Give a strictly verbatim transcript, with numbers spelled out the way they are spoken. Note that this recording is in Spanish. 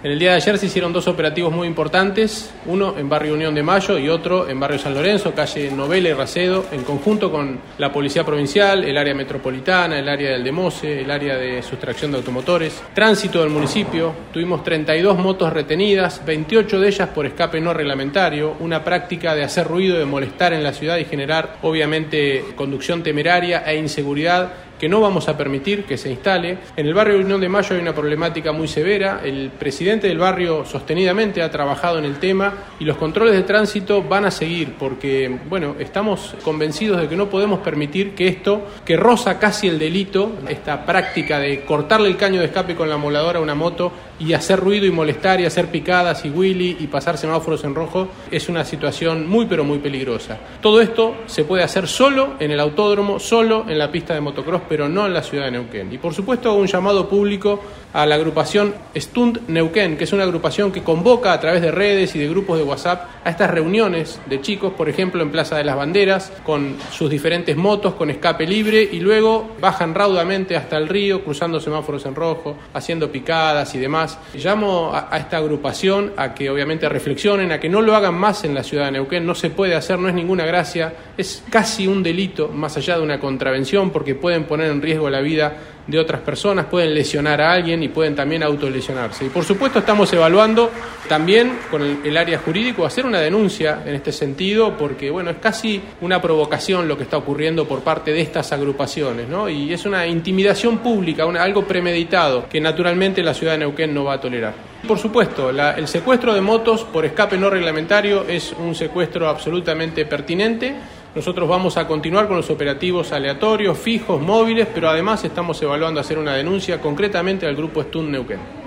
En el día de ayer se hicieron dos operativos muy importantes, uno en Barrio Unión de Mayo y otro en Barrio San Lorenzo, calle Novela y Racedo, en conjunto con la Policía Provincial, el área metropolitana, el área del Demose, el área de sustracción de automotores, tránsito del municipio. Tuvimos treinta y dos motos retenidas, veintiocho de ellas por escape no reglamentario, una práctica de hacer ruido, de molestar en la ciudad y generar, obviamente, conducción temeraria e inseguridad que no vamos a permitir que se instale. En el barrio Unión de Mayo hay una problemática muy severa. El presidente del barrio sostenidamente ha trabajado en el tema y los controles de tránsito van a seguir porque, bueno, estamos convencidos de que no podemos permitir que esto, que roza casi el delito, esta práctica de cortarle el caño de escape con la amoladora a una moto y hacer ruido y molestar y hacer picadas y wheelie y pasar semáforos en rojo, es una situación muy pero muy peligrosa. Todo esto se puede hacer solo en el autódromo, solo en la pista de motocross, pero no en la ciudad de Neuquén. Y por supuesto hago un llamado público a la agrupación Stunt Neuquén, que es una agrupación que convoca a través de redes y de grupos de WhatsApp a estas reuniones de chicos, por ejemplo en Plaza de las Banderas, con sus diferentes motos, con escape libre, y luego bajan raudamente hasta el río, cruzando semáforos en rojo, haciendo picadas y demás. Llamo a, a esta agrupación a que obviamente reflexionen, a que no lo hagan más en la ciudad de Neuquén. No se puede hacer, no es ninguna gracia, es casi un delito, más allá de una contravención, porque pueden poner en riesgo la vida de otras personas, pueden lesionar a alguien y pueden también autolesionarse. Y por supuesto estamos evaluando también con el, el área jurídico hacer una denuncia en este sentido, porque bueno, es casi una provocación lo que está ocurriendo por parte de estas agrupaciones, ¿no? Y es una intimidación pública, una, algo premeditado que naturalmente la ciudad de Neuquén no va a tolerar. Por supuesto, la, el secuestro de motos por escape no reglamentario es un secuestro absolutamente pertinente. Nosotros vamos a continuar con los operativos aleatorios, fijos, móviles, pero además estamos evaluando hacer una denuncia concretamente al grupo Stunt Neuquén.